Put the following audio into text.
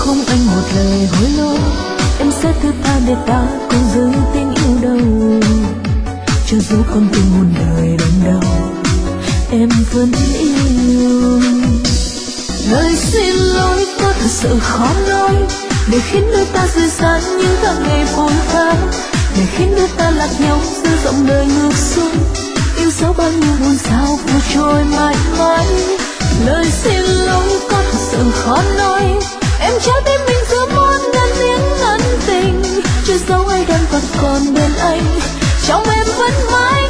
không anh một lời hối lỗi, em sẽ thứ tha để ta cùng giữ tình yêu đầu. Cho dù con tim muôn đời đớn đau, em vẫn yêu. Lời xin lỗi có thật sự khó nói, để khiến đôi ta rời xa những tháng ngày vội vã, để khiến đôi ta lạc nhau giữa dòng đời ngược xuôi. Yêu dấu bao nhiêu buồn sao vừa trôi mãi mãi. Lời xin lỗi có thật sự khó nói, em trái tim mình giữa muôn ngàn tiếng ân tình, chưa dấu ai đang vẫn còn bên anh, trong em vẫn mãi